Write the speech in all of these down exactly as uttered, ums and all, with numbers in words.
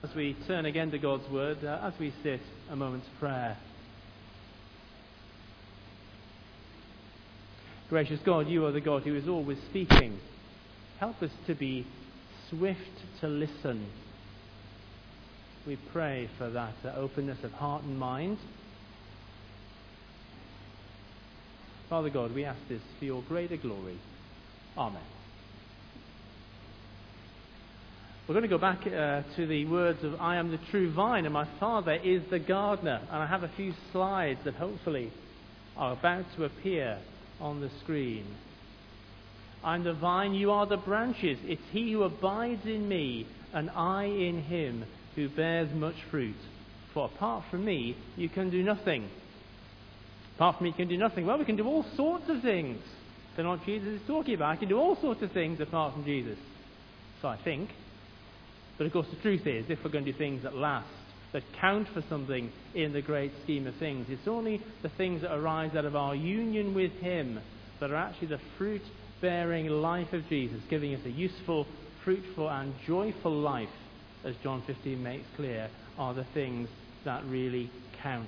As we turn again to God's Word, uh, as we sit a moment's prayer. Gracious God, you are the God who is always speaking. Help us to be swift to listen. We pray for that uh, openness of heart and mind. Father God, we ask this for your greater glory. Amen. We're going to go back uh, to the words of I am the true vine and my Father is the gardener. And I have a few slides that hopefully are about to appear on the screen. I'm the vine, you are the branches. It's he who abides in me and I in him who bears much fruit. For apart from me, you can do nothing. Apart from me, you can do nothing. Well, we can do all sorts of things. They're not Jesus is talking about. I can do all sorts of things apart from Jesus. So I think. But of course the truth is, if we're going to do things that last, that count for something in the great scheme of things, it's only the things that arise out of our union with him that are actually the fruit-bearing life of Jesus, giving us a useful, fruitful and joyful life, as John fifteen makes clear, are the things that really count.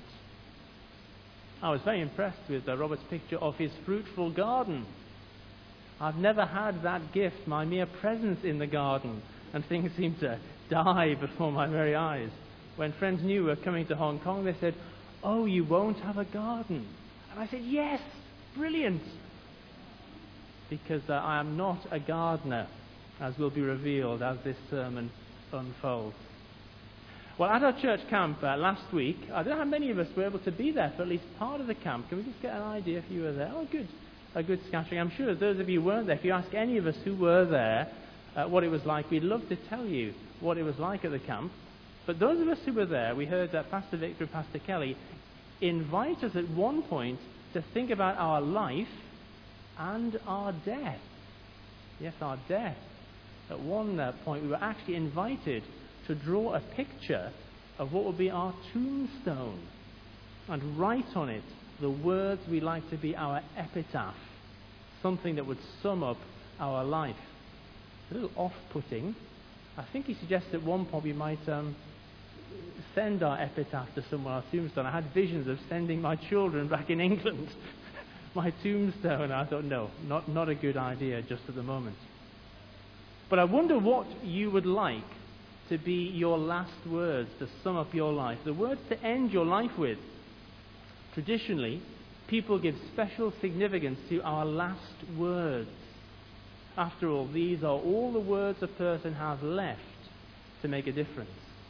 I was very impressed with uh, Robert's picture of his fruitful garden. I've never had that gift, my mere presence in the garden, and things seemed to die before my very eyes. When friends knew we were coming to Hong Kong, they said, "Oh, you won't have a garden?" And I said, "Yes, brilliant." Because uh, I am not a gardener, as will be revealed as this sermon unfolds. Well, at our church camp uh, last week, I don't know how many of us were able to be there for at least part of the camp. Can we just get an idea if you were there? Oh, good. A good scattering. I'm sure those of you who weren't there, if you ask any of us who were there uh, what it was like, we'd love to tell you what it was like at the camp. But those of us who were there, we heard that Pastor Victor and Pastor Kelly invite us at one point to think about our life and our death. Yes, our death. At one uh, point, we were actually invited to draw a picture of what would be our tombstone and write on it the words we'd like to be our epitaph, something that would sum up our life. A little off-putting. I think he suggested at one point we might um, send our epitaph to someone, our tombstone. I had visions of sending my children back in England my tombstone. I thought, no, not, not a good idea just at the moment. But I wonder what you would like to be your last words to sum up your life, the words to end your life with. Traditionally, people give special significance to our last words. After all, these are all the words a person has left to make a difference.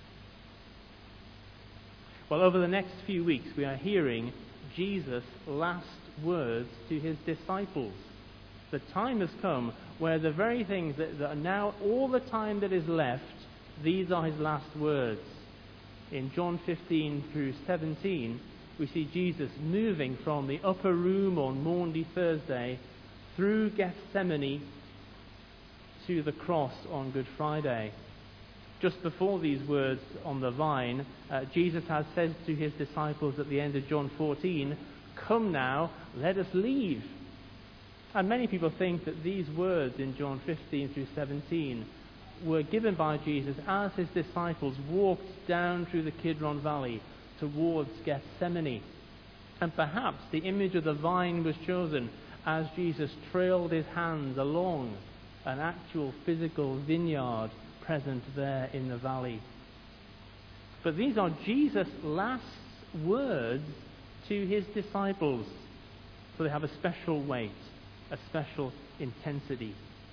Well, over the next few weeks, we are hearing Jesus' last words to his disciples. The time has come where the very things that, that are now all the time that is left, these are his last words. In John fifteen through seventeen, we see Jesus moving from the upper room on Maundy Thursday through Gethsemane to the cross on Good Friday. Just before these words on the vine, uh, Jesus has said to his disciples at the end of John fourteen, "Come now, let us leave." And many people think that these words in John fifteen through seventeen were given by Jesus as his disciples walked down through the Kidron Valley towards Gethsemane. And perhaps the image of the vine was chosen as Jesus trailed his hands along an actual physical vineyard present there in the valley. But these are Jesus' last words to his disciples. So they have a special weight, a special intensity.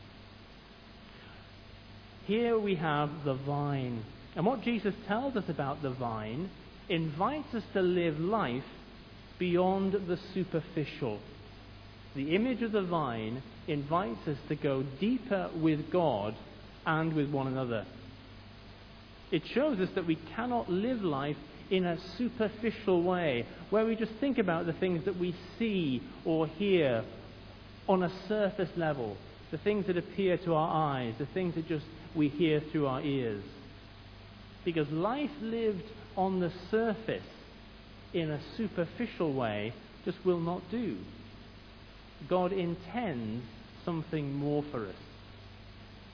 Here we have the vine. And what Jesus tells us about the vine invites us to live life beyond the superficial. The image of the vine invites us to go deeper with God and with one another. It shows us that we cannot live life in a superficial way, where we just think about the things that we see or hear on a surface level, the things that appear to our eyes, the things that just we hear through our ears. Because life lived on the surface in a superficial way just will not do. God intends something more for us.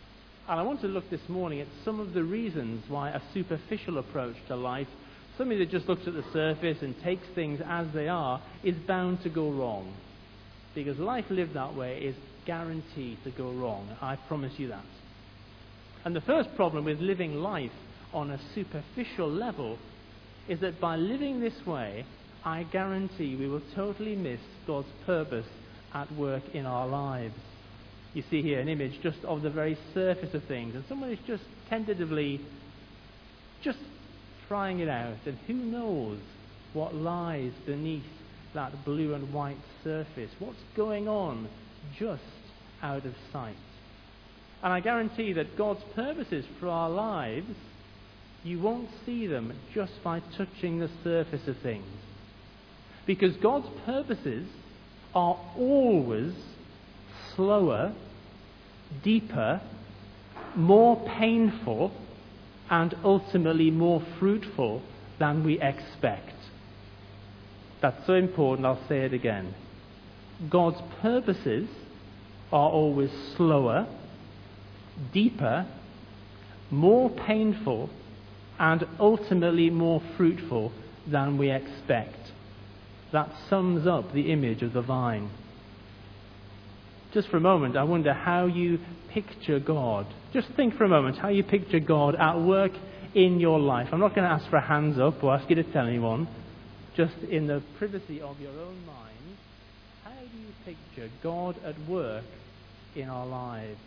And I want to look this morning at some of the reasons why a superficial approach to life, somebody that just looks at the surface and takes things as they are, is bound to go wrong. Because life lived that way is guaranteed to go wrong. I promise you that. And the first problem with living life on a superficial level is that by living this way, I guarantee we will totally miss God's purpose at work in our lives. You see here an image just of the very surface of things, and someone is just tentatively just trying it out, and who knows what lies beneath that blue and white surface, what's going on just out of sight. And I guarantee that God's purposes for our lives, you won't see them just by touching the surface of things. Because God's purposes are always slower, deeper, more painful, and ultimately more fruitful than we expect. That's so important, I'll say it again. God's purposes are always slower, deeper, more painful, and ultimately more fruitful than we expect. That sums up the image of the vine. Just for a moment, I wonder how you picture God. Just think for a moment how you picture God at work in your life. I'm not going to ask for a hands up or ask you to tell anyone. Just in the privacy of your own mind, how do you picture God at work in our lives?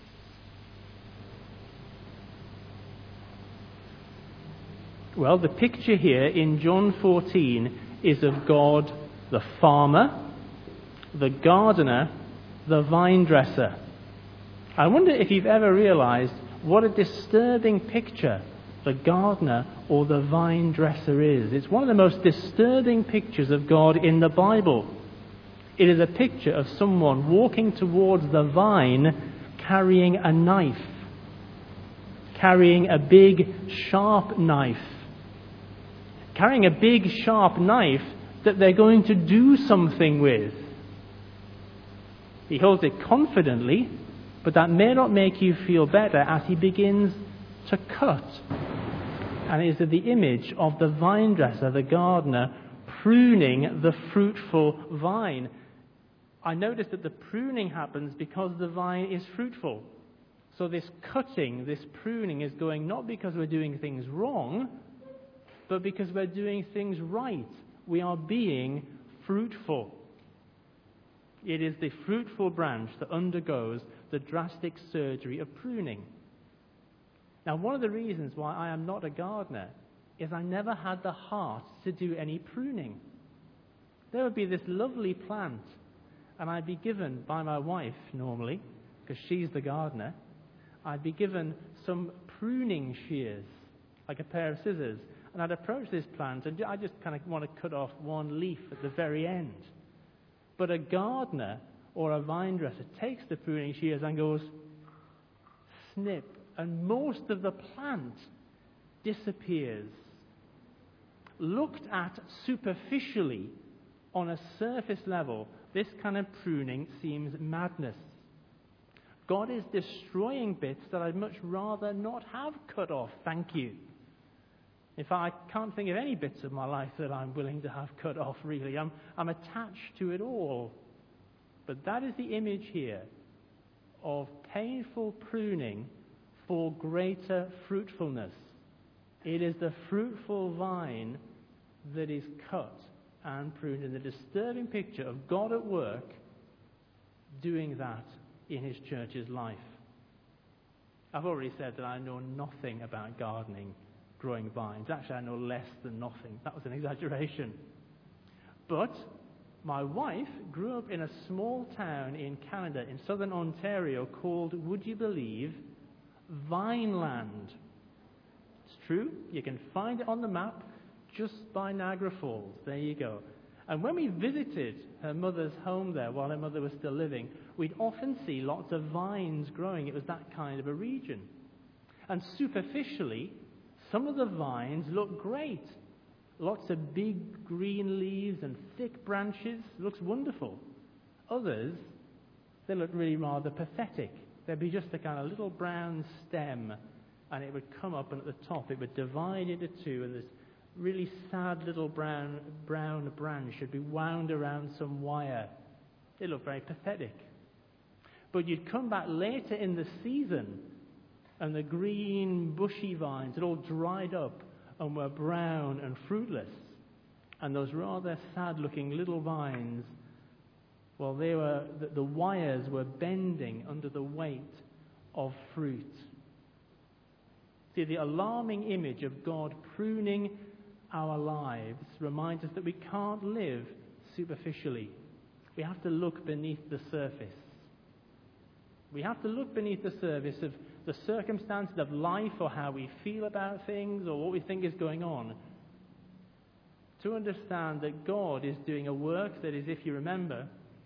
Well, the picture here in John fourteen is of God the farmer, the gardener, the vine dresser. I wonder if you've ever realized what a disturbing picture the gardener or the vine dresser is. It's one of the most disturbing pictures of God in the Bible. It is a picture of someone walking towards the vine carrying a knife, carrying a big sharp knife, carrying a big sharp knife that they're going to do something with. He holds it confidently, but that may not make you feel better as he begins to cut. And it is the image of the vine dresser, the gardener, pruning the fruitful vine. I notice that the pruning happens because the vine is fruitful. So this cutting, this pruning is going not because we're doing things wrong, but because we're doing things right. We are being fruitful. It is the fruitful branch that undergoes the drastic surgery of pruning. Now, one of the reasons why I am not a gardener is I never had the heart to do any pruning. There would be this lovely plant, and I'd be given by my wife normally, because she's the gardener, I'd be given some pruning shears, like a pair of scissors, and I'd approach this plant, and I just kind of want to cut off one leaf at the very end. But a gardener or a vine dresser takes the pruning shears and goes, snip, and most of the plant disappears. Looked at superficially, on a surface level, this kind of pruning seems madness. God is destroying bits that I'd much rather not have cut off, thank you. In fact, I can't think of any bits of my life that I'm willing to have cut off, really. I'm, I'm attached to it all. But that is the image here of painful pruning for greater fruitfulness. It is the fruitful vine that is cut and pruned, in the disturbing picture of God at work doing that in his church's life. I've already said that I know nothing about gardening, growing vines. Actually, I know less than nothing. That was an exaggeration. But my wife grew up in a small town in Canada, in southern Ontario, called, would you believe, Vineland. It's true. You can find it on the map just by Niagara Falls. There you go. And when we visited her mother's home there while her mother was still living, we'd often see lots of vines growing. It was that kind of a region. And superficially, some of the vines look great. Lots of big green leaves and thick branches. Looks wonderful. Others, they look really rather pathetic. There'd be just a kind of little brown stem, and it would come up, and at the top it would divide into two, and this really sad little brown brown branch should be wound around some wire. It looked very pathetic. But you'd come back later in the season, and the green bushy vines had all dried up and were brown and fruitless. And those rather sad-looking little vines, well, they were the, the wires were bending under the weight of fruit. See, the alarming image of God pruning our lives reminds us that we can't live superficially. We have to look beneath the surface. We have to look beneath the surface of the circumstances of life, or how we feel about things, or what we think is going on, to understand that God is doing a work that is, if you remember,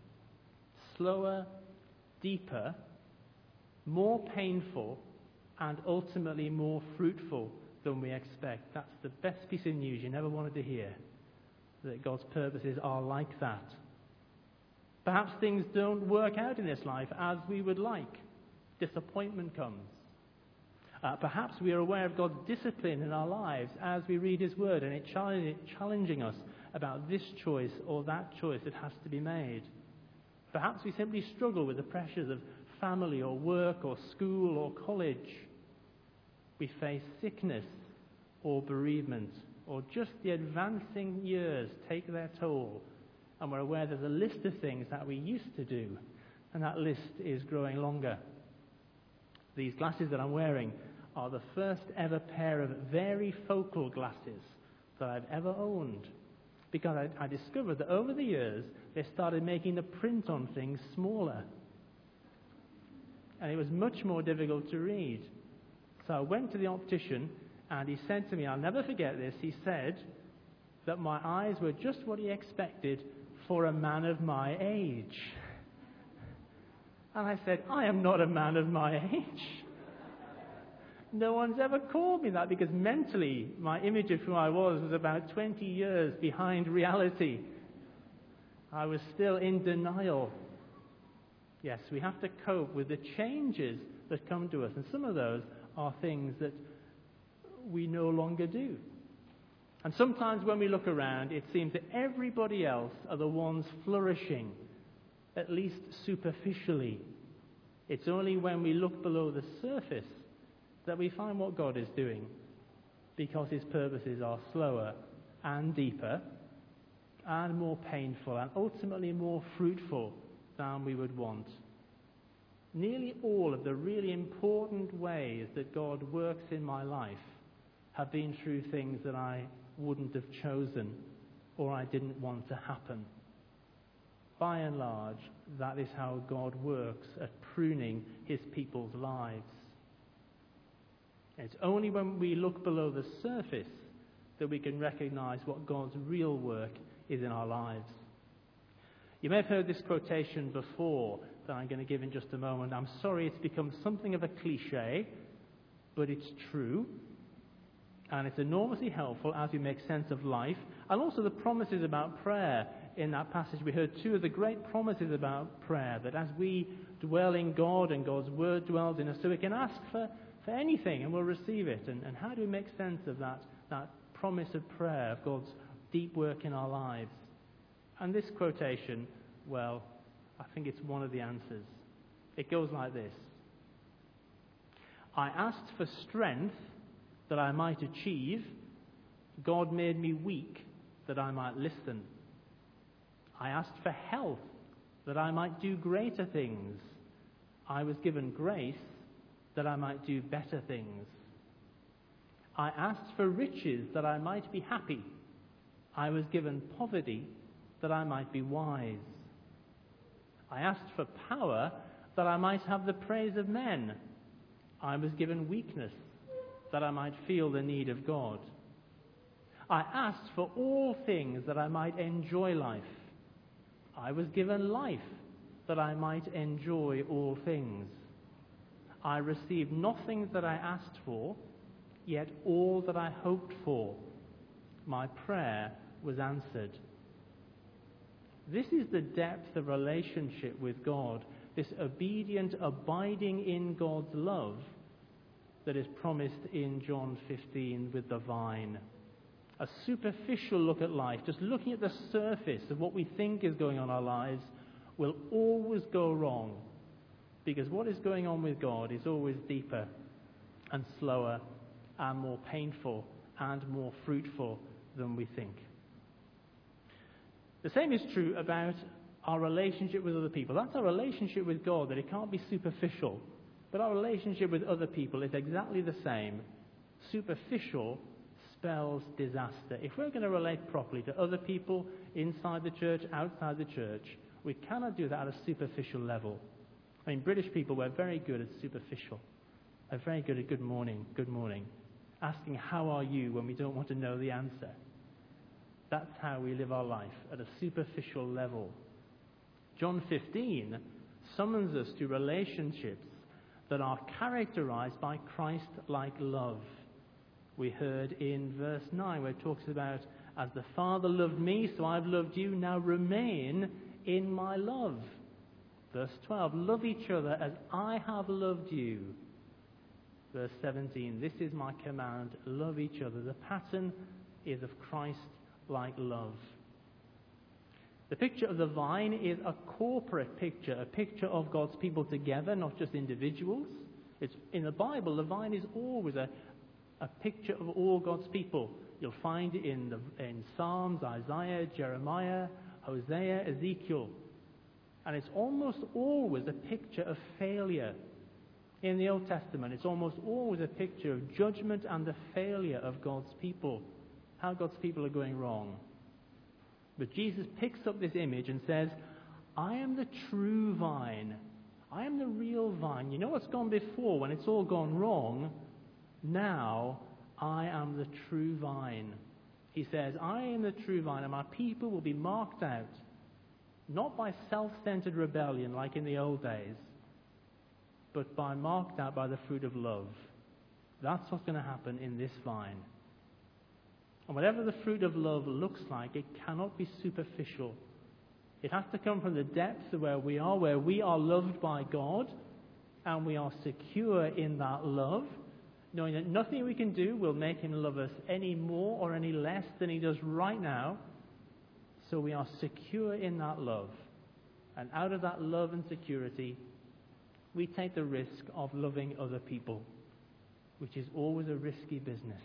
slower, deeper, more painful, and ultimately more fruitful than we expect. That's the best piece of news you never wanted to hear, that God's purposes are like that. Perhaps things don't work out in this life as we would like. Disappointment comes. Uh, perhaps we are aware of God's discipline in our lives as we read His Word, and it challenge, challenging us about this choice or that choice that has to be made. Perhaps we simply struggle with the pressures of family or work or school or college. We face sickness or bereavement, or just the advancing years take their toll, and we're aware there's a list of things that we used to do, and that list is growing longer. These glasses that I'm wearing are the first ever pair of varifocal glasses that I've ever owned, because I, I discovered that over the years they started making the print on things smaller, and it was much more difficult to read. So I went to the optician, and he said to me, I'll never forget this, he said that my eyes were just what he expected for a man of my age. And I said, I am not a man of my age. No one's ever called me that, because mentally my image of who I was was about twenty years behind reality. I was still in denial. Yes, we have to cope with the changes that come to us, and some of those are things that we no longer do. And sometimes when we look around, it seems that everybody else are the ones flourishing, at least superficially. It's only when we look below the surface that we find what God is doing, because His purposes are slower and deeper and more painful and ultimately more fruitful than we would want. Nearly all of the really important ways that God works in my life have been through things that I wouldn't have chosen or I didn't want to happen. By and large, that is how God works at pruning His people's lives. It's only when we look below the surface that we can recognize what God's real work is in our lives. You may have heard this quotation before that I'm going to give in just a moment. I'm sorry it's become something of a cliche, but it's true. And it's enormously helpful as we make sense of life, and also the promises about prayer. In that passage we heard two of the great promises about prayer, that as we dwell in God and God's Word dwells in us, so we can ask for, for anything and we'll receive it. And, and how do we make sense of that, that promise of prayer, of God's deep work in our lives? And this quotation, well, I think it's one of the answers. It goes like this: I asked for strength that I might achieve. God made me weak that I might listen. I asked for health that I might do greater things. I was given grace that I might do better things. I asked for riches that I might be happy. I was given poverty that I might be wise. I asked for power that I might have the praise of men. I was given weakness that I might feel the need of God. I asked for all things that I might enjoy life. I was given life that I might enjoy all things. I received nothing that I asked for, yet all that I hoped for. My prayer was answered. This is the depth of relationship with God this obedient abiding in God's love that is promised in John fifteen with the vine. A superficial look at life, just looking at the surface of what we think is going on in our lives, will always go wrong, because what is going on with God is always deeper and slower and more painful and more fruitful than we think. The same is true about our relationship with other people. That's our relationship with God, that it can't be superficial. But our relationship with other people is exactly the same. Superficial spells disaster. If we're going to relate properly to other people inside the church, outside the church, we cannot do that at a superficial level. I mean, British people, we're very good at superficial. We're very good at good morning, good morning. Asking how are you when we don't want to know the answer. That's how we live our life, at a superficial level. John fifteen summons us to relationships that are characterized by Christ-like love. We heard in verse nine where it talks about, as the Father loved me, so I've loved you, now remain in my love. Verse twelve, love each other as I have loved you. Verse seventeen, this is my command, love each other. The pattern is of Christ-like love. The picture of the vine is a corporate picture, a picture of God's people together, not just individuals. It's, in the Bible, the vine is always a, a picture of all God's people. You'll find it in, the, in Psalms, Isaiah, Jeremiah, Hosea, Ezekiel. And it's almost always a picture of failure. In the Old Testament, it's almost always a picture of judgment and the failure of God's people, how God's people are going wrong. But Jesus picks up this image and says, I am the true vine. I am the real vine. You know what's gone before when it's all gone wrong? Now I am the true vine. He says, I am the true vine, and my people will be marked out, not by self-centered rebellion like in the old days, but by marked out by the fruit of love. That's what's going to happen in this vine. And whatever the fruit of love looks like, it cannot be superficial. It has to come from the depths of where we are, where we are loved by God, and we are secure in that love, knowing that nothing we can do will make him love us any more or any less than he does right now. So we are secure in that love. And out of that love and security, we take the risk of loving other people, which is always a risky business.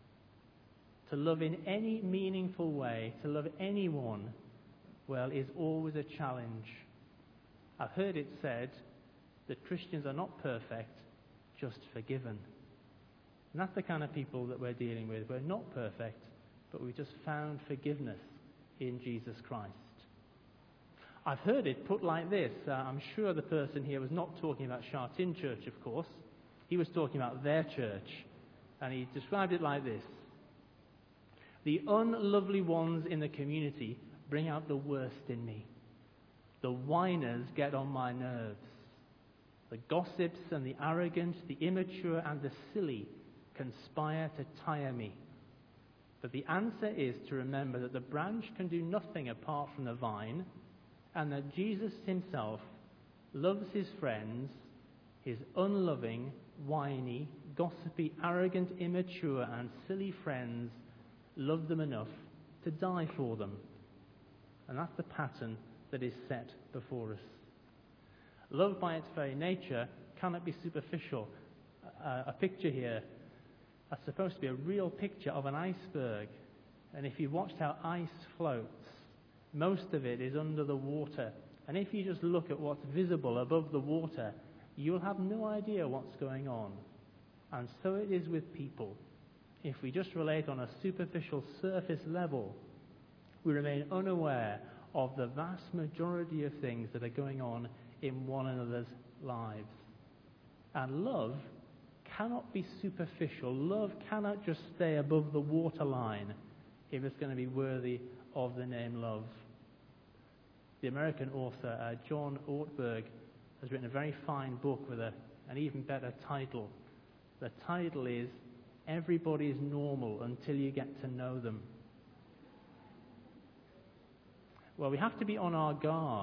To love in any meaningful way, to love anyone, well, is always a challenge. I've heard it said that Christians are not perfect, just forgiven. And that's the kind of people that we're dealing with. We're not perfect, but we've just found forgiveness in Jesus Christ. I've heard it put like this. Uh, I'm sure the person here was not talking about Sha Tin Church, of course. He was talking about their church. And he described it like this. The unlovely ones in the community bring out the worst in me. The whiners get on my nerves. The gossips and the arrogant, the immature and the silly conspire to tire me. But the answer is to remember that the branch can do nothing apart from the vine, and that Jesus himself loves his friends, his unloving, whiny, gossipy, arrogant, immature and silly friends, love them enough to die for them. And that's the pattern that is set before us. Love by its very nature cannot be superficial. Uh, a picture here that's supposed to be a real picture of an iceberg. And if you watched how ice floats, most of it is under the water. And if you just look at what's visible above the water, you'll have no idea what's going on. And so it is with people. If we just relate on a superficial surface level, we remain unaware of the vast majority of things that are going on in one another's lives. And love cannot be superficial. Love cannot just stay above the waterline if it's going to be worthy of the name love. The American author uh, John Ortberg has written a very fine book with a, an even better title. The title is Everybody is Normal Until You Get to Know Them. Well, we have to be on our guard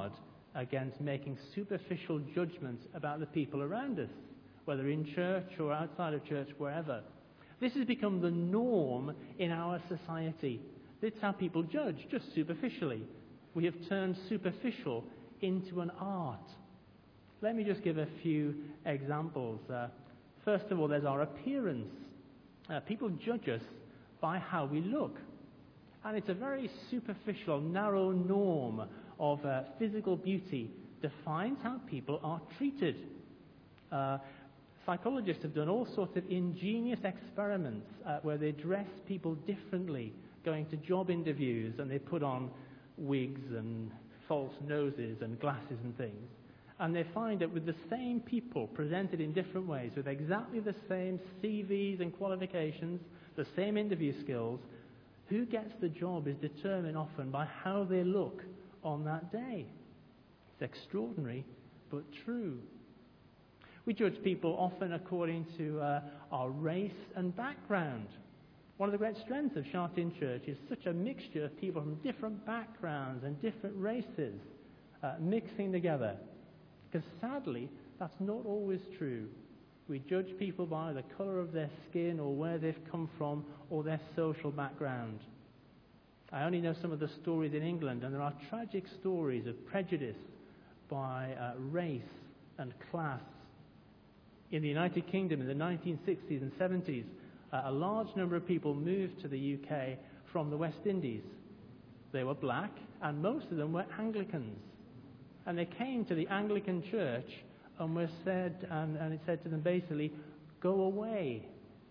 against making superficial judgments about the people around us, whether in church or outside of church, wherever. This has become the norm in our society. It's how people judge, just superficially. We have turned superficial into an art. Let me just give a few examples. Uh, first of all, there's our appearance. Uh, people judge us by how we look. And it's a very superficial, narrow norm of uh, physical beauty defines how people are treated. Uh, psychologists have done all sorts of ingenious experiments uh, where they dress people differently, going to job interviews, and they put on wigs and false noses and glasses and things. And they find that with the same people presented in different ways, with exactly the same C Vs and qualifications, the same interview skills, who gets the job is determined often by how they look on that day. It's extraordinary, but true. We judge people often according to uh, our race and background. One of the great strengths of Sha Tin Church is such a mixture of people from different backgrounds and different races uh, mixing together. Because sadly, that's not always true. We judge people by the colour of their skin or where they've come from or their social background. I only know some of the stories in England, and there are tragic stories of prejudice by uh, race and class. In the United Kingdom in the nineteen sixties and seventies, uh, a large number of people moved to the U K from the West Indies. They were black, and most of them were Anglicans. And they came to the Anglican church and were said, and, and it said to them basically, go away.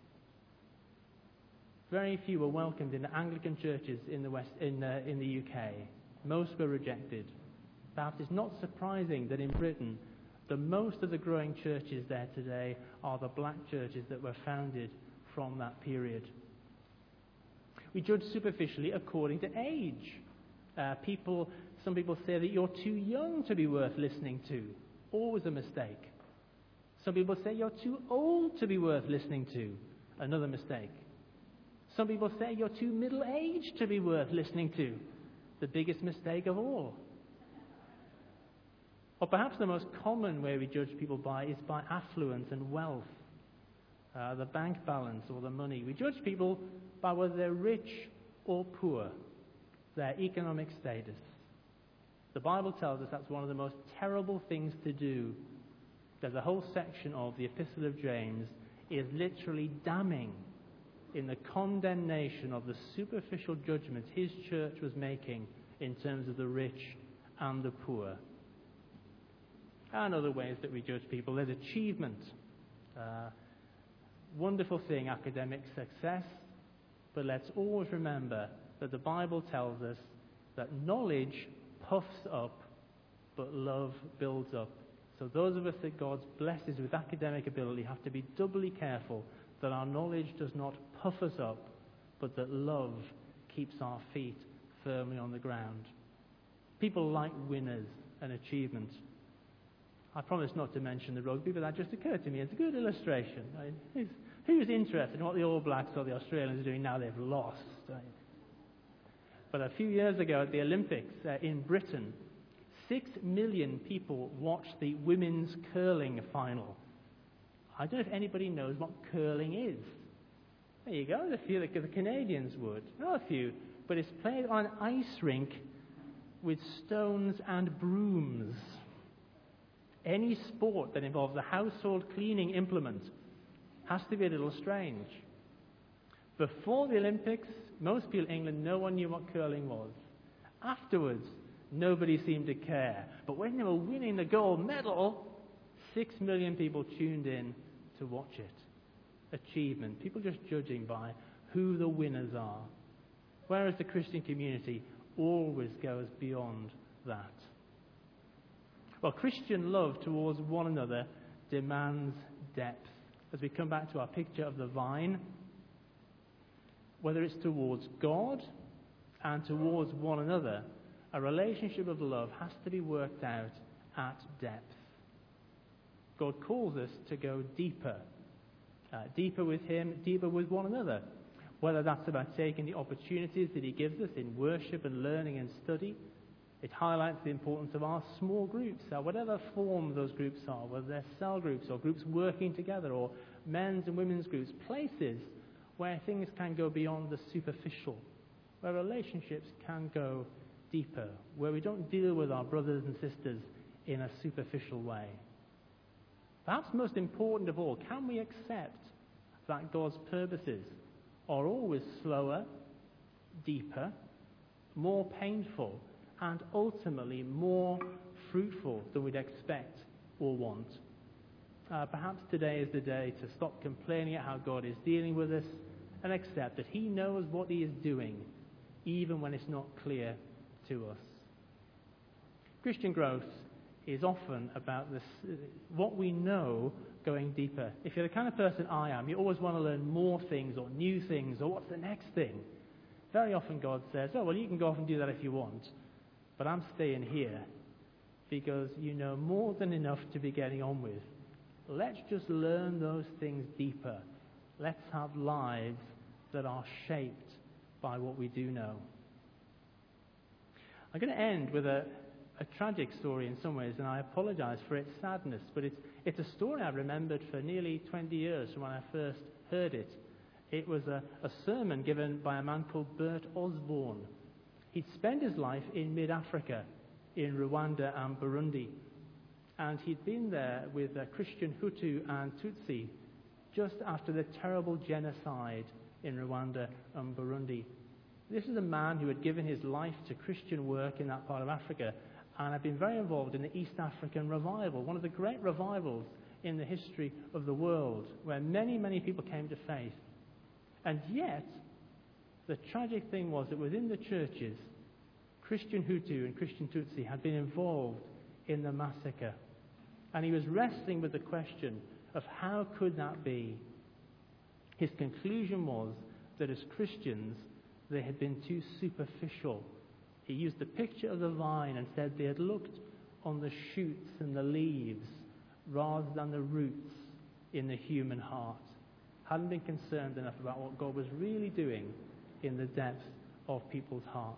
Very few were welcomed in the Anglican churches in the West, in, uh, in the U K. Most were rejected. Perhaps it's not surprising that in Britain, the most of the growing churches there today are the black churches that were founded from that period. We judge superficially according to age. Uh, people, some people say that you're too young to be worth listening to. Always a mistake. Some people say you're too old to be worth listening to. Another mistake. Some people say you're too middle-aged to be worth listening to. The biggest mistake of all. Or perhaps the most common way we judge people by is by affluence and wealth. Uh, the bank balance or the money. We judge people by whether they're rich or poor. Their economic status. The Bible tells us that's one of the most terrible things to do. There's a whole section of the Epistle of James is literally damning in the condemnation of the superficial judgments his church was making in terms of the rich and the poor. And other ways that we judge people. There's achievement. Uh, wonderful thing, academic success. But let's always remember that the Bible tells us that knowledge puffs up, but love builds up. So those of us that God blesses with academic ability have to be doubly careful that our knowledge does not puff us up, but that love keeps our feet firmly on the ground. People like winners and achievement. I promise not to mention the rugby, but that just occurred to me as a good illustration. I mean, who's, who's interested in what the All Blacks or the Australians are doing now they've lost? Right? But a few years ago at the Olympics uh, in Britain, six million people watched the women's curling final. I don't know if anybody knows what curling is. There you go, a few the Canadians would. Not a few, but it's played on an ice rink with stones and brooms. Any sport that involves a household cleaning implement has to be a little strange. Before the Olympics, most people in England, no one knew what curling was. Afterwards, nobody seemed to care. But when they were winning the gold medal, six million people tuned in to watch it. Achievement. People just judging by who the winners are. Whereas the Christian community always goes beyond that. Well, Christian love towards one another demands depth. As we come back to our picture of the vine, whether it's towards God and towards one another, a relationship of love has to be worked out at depth. God calls us to go deeper, uh, deeper with Him, deeper with one another. Whether that's about taking the opportunities that He gives us in worship and learning and study, It highlights the importance of our small groups, uh, whatever form those groups are, whether they're cell groups or groups working together or men's and women's groups, places where things can go beyond the superficial, where relationships can go deeper, where we don't deal with our brothers and sisters in a superficial way. Perhaps most important of all, can we accept that God's purposes are always slower, deeper, more painful, and ultimately more fruitful than we'd expect or want? Uh, perhaps today is the day to stop complaining at how God is dealing with us and accept that He knows what He is doing, even when it's not clear to us. Christian growth is often about this, what we know going deeper. If you're the kind of person I am, you always want to learn more things or new things or what's the next thing. Very often God says, oh, well, you can go off and do that if you want, but I'm staying here because you know more than enough to be getting on with. Let's just learn those things deeper. Let's have lives that are shaped by what we do know. I'm going to end with a, a tragic story in some ways, and I apologize for its sadness, but it's, it's a story I've remembered for nearly twenty years from when I first heard it. It was a, a sermon given by a man called Bert Osborne. He'd spent his life in mid-Africa, in Rwanda and Burundi, and he'd been there with uh, Christian Hutu and Tutsi just after the terrible genocide in Rwanda and Burundi. This is a man who had given his life to Christian work in that part of Africa and had been very involved in the East African revival, one of the great revivals in the history of the world, where many, many people came to faith. And yet, the tragic thing was that within the churches, Christian Hutu and Christian Tutsi had been involved in the massacre. And he was wrestling with the question of how could that be? His conclusion was that as Christians, they had been too superficial. He used the picture of the vine and said they had looked on the shoots and the leaves rather than the roots in the human heart. Hadn't been concerned enough about what God was really doing in the depths of people's hearts.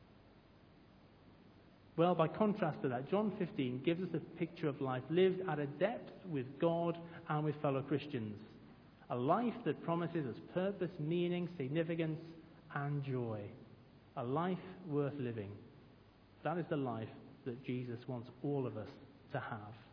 Well, by contrast to that, John fifteen gives us a picture of life lived at a depth with God and with fellow Christians. A life that promises us purpose, meaning, significance, and joy. A life worth living. That is the life that Jesus wants all of us to have.